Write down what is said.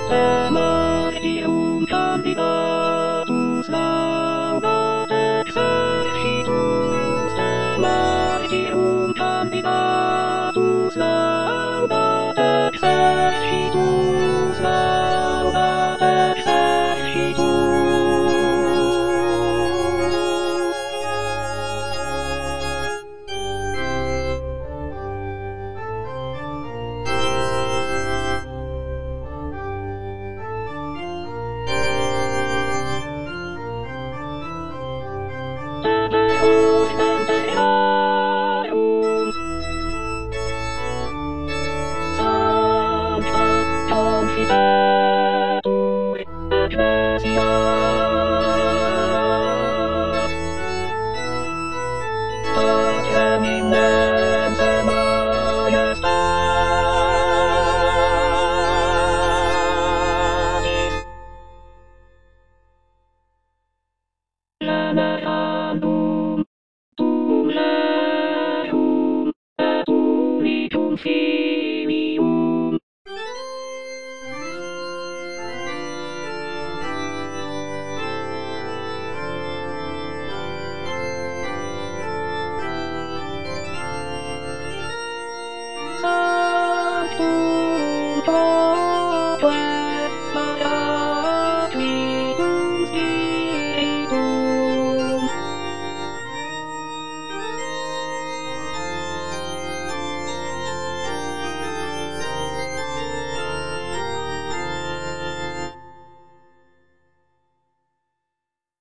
Emancium candidatus laudat exercitus. Emancium candidatus laudat exercitus. Laudat Confitetur Ecclesia. Pacem in mense majestatis. Venerandum tum rerum et unicum filium. Sanctum Propter